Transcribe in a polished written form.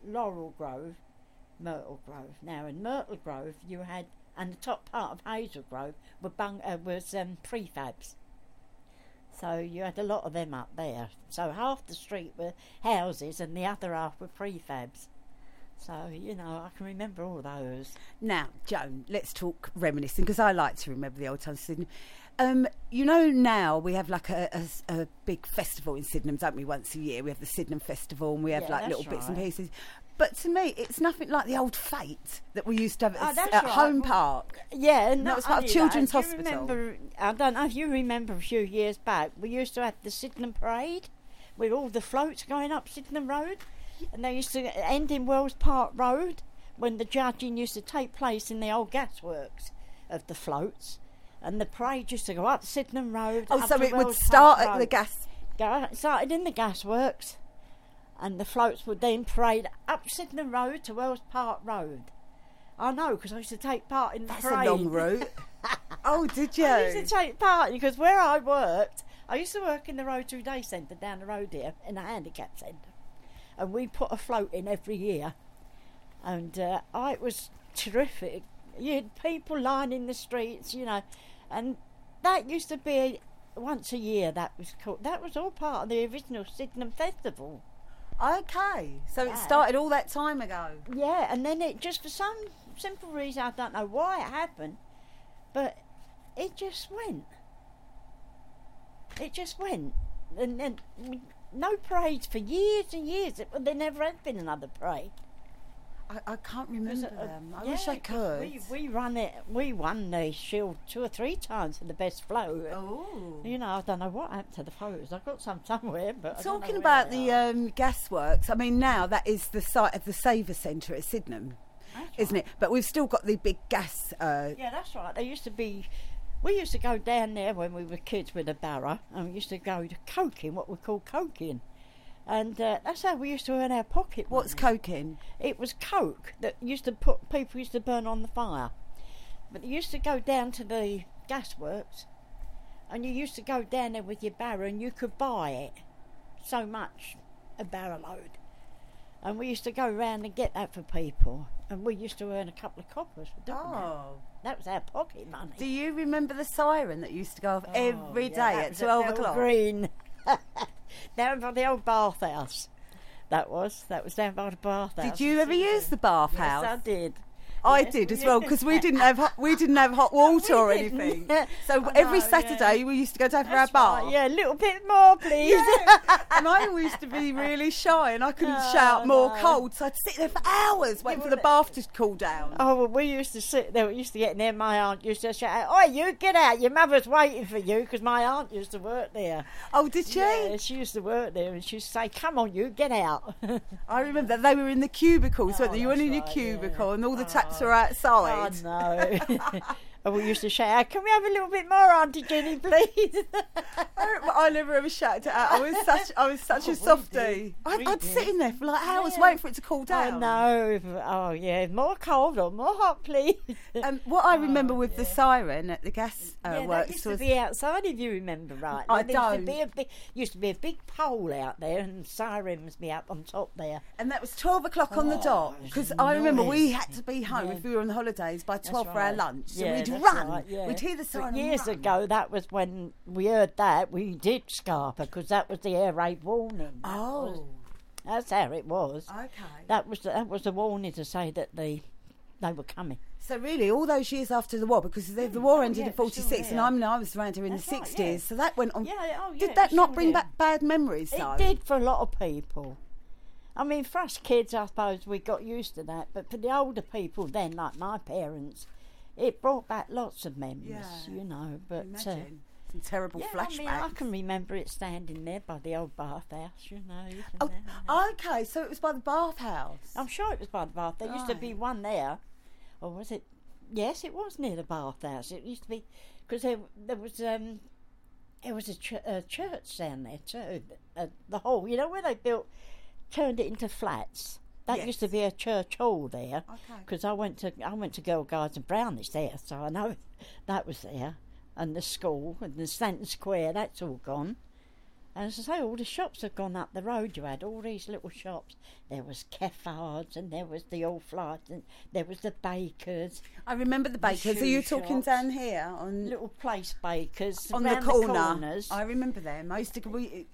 Laurel Grove, Myrtle Grove. Now in Myrtle Grove you had, and the top part of Hazel Grove was prefabs. So you had a lot of them up there. So half the street were houses and the other half were prefabs. So, I can remember all those. Now, Joan, let's talk reminiscing, because I like to remember the old times of Sydenham. Now we have like a big festival in Sydenham, don't we, once a year? We have the Sydenham Festival and we have little bits and pieces. But to me, it's nothing like the old Fete that we used to have at Home Park. Yeah, and that was part of Children's Hospital. I don't know if you remember a few years back, we used to have the Sydenham Parade with all the floats going up Sydenham Road. And they used to end in Wells Park Road when the judging used to take place in the old gasworks of the floats. And the parade used to go up Sydenham Road. Oh, so it would start at the gas... It started in the gasworks, and the floats would then parade up Sydenham Road to Wells Park Road. I know, because I used to take part in the parade. That's a long route. Oh, did you? I used to take part, because where I worked, I used to work in the Rotary Day Centre down the road here, in the handicap centre. And we put a float in every year, and it was terrific. You had people lining the streets, and that used to be once a year. That was all part of the original Sydenham Festival. Okay, so it started all that time ago. Yeah, and then it just, for some simple reason, I don't know why it happened, but it just went. And then no parades for years and years. There never had been another parade. I can't remember them. I wish I could. We run it. We won the Shield 2 or 3 times for the best float. Oh. I don't know what happened to the photos. I've got some somewhere, but talking about the gasworks. I mean, now that is the site of the Saver Centre at Sydenham, isn't it? But we've still got the big gas. Yeah, that's right. There used to be. We used to go down there when we were kids with a barrow, and we used to go to coking, what we call coking. And that's how we used to earn our pocket money. What's coking? It was coke that people used to burn on the fire. But you used to go down to the gasworks, and you used to go down there with your barrow, and you could buy it. So much, a barrow load. And we used to go round and get that for people. And we used to earn a couple of coppers for doing that. That was our pocket money. Do you remember the siren that used to go off every day at 12 o'clock? Green. Down by the old bathhouse. That was down by the bathhouse. Did you ever use the bathhouse? Yes, I did. I did as well, because we didn't have hot water or anything. So every Saturday we used to go down for our bath. Right, yeah, a little bit more, please. Yeah. And I always used to be really shy, and I couldn't shout more cold, so I'd sit there for hours waiting for the bath to cool down. Oh, well, we used to sit there. We used to get in there. My aunt used to shout, "Oi, you get out! Your mother's waiting for you," because my aunt used to work there. Oh, did she? Yeah, she used to work there, and she used to say, "Come on, you get out." I remember they were in the cubicles, weren't they? You went in your cubicle, and all the taps were outside. Oh, no. And we used to shout, "Can we have a little bit more, Auntie Jenny, please?" I never ever shouted it out. I was such a softie. I'd sit in there for like hours waiting for it to cool down. I know. Oh, yeah. More cold or more hot, please. What I remember with the siren at the gas works that used to be outside, if you remember right. I don't. There used to be a big pole out there, and sirens be up on top there. And that was 12 o'clock on the dot, because I remember we had to be home if we were on holidays by 12 for our lunch. So we'd run. Right, yeah. We'd hear the siren. But years ago, that was when we heard that, we did scarper, because that was the air raid warning. That's how it was. Okay. That was the warning to say that they were coming. So really, all those years after the war, because the war ended in 46, and I was around here in the 60s, so that went on. Did that not bring back bad memories, though? It did for a lot of people. I mean, for us kids, I suppose we got used to that, but for the older people then, like my parents, it brought back lots of memories, But imagine some terrible flashbacks. I mean, I can remember it standing there by the old bathhouse, Okay, so it was by the bathhouse. I'm sure it was by the bath. There used to be one there, or was it? Yes, it was near the bathhouse. It used to be, because there was a church down there too. The hall, where they turned it into flats. That used to be a church hall there, because I went to Girl Guides and Brownish there, so I know that was there, and the school and the Stanton Square, that's all gone. And as I say, all the shops have gone up the road. You had all these little shops. There was Keffards, and there was the All Flights, and there was the bakers. I remember the bakers. Are you talking shops. down here on Little place bakers on the round corner? corners? I remember them. I used to.